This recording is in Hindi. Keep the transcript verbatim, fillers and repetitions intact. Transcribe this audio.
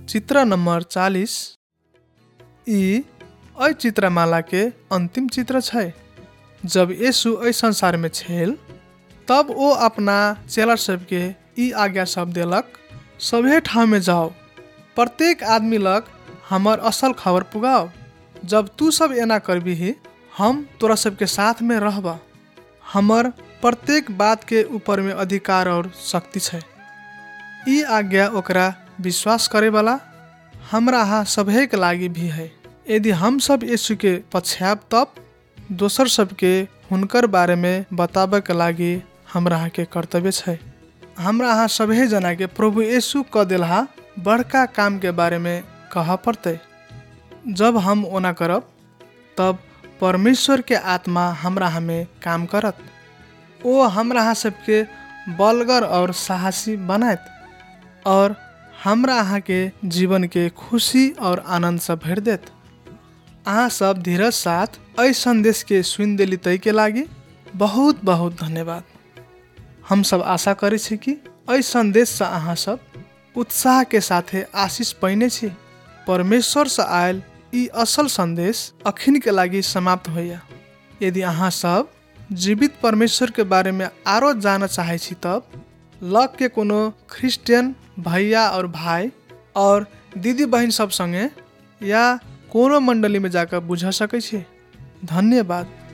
चित्र नंबर चालीस ई अ चित्रमाला के अंतिम चित्र छै। जब यीशु एहि संसार में छेल तब वो अपना चेला सबके ई आज्ञा सब देलक, सभे ठाव में जाओ, प्रत्येक आदमी लग हमर असल खबर पुगाओ। जब तू सब एना करबिही हम तोरा सबके साथ में रहबा। हमर प्रत्येक बात के ऊपर में अधिकार और शक्ति छै। ई आज्ञा ओकरा विश्वास करे वाला हमरा यहाँ सभे के लागी भी है। यदि हम सब यीशु के पछ्याब तब दोसर सबके हुनकर बारे में बताबे के लागी हमरा यहाँ के कर्तव्य छै। हमरा यहाँ सभे जना के प्रभु यीशु क देलहा बड़का काम के बारे में कह पड़ते। जब हम ओना करब तब परमेश्वर के आत्मा हमरा हमें काम करत। वो हमरा यहाँ सबके बलगर और साहसी बनात और हमरा यहाँ के जीवन के खुशी और आनंद से भर देत। अहाँ सब धीरज साथ ऐ संदेश के सुन देली तै के लागी बहुत बहुत धन्यवाद। हम सब आशा करे छी कि ऐ संदेश से अहाँ सब उत्साह के साथे आशीष पैने छी। परमेश्वर से आयल ई असल संदेश अखिन के लागी समाप्त होइया। यदि अहाँ सब जीवित परमेश्वर के बारे में आरो जान चाहे छी तब लग के कोनो क्रिश्चियन भैया और भाई और दीदी बहन सब संगे या कोनो मंडली में जाकर बुझा सकै छी। धन्यवाद।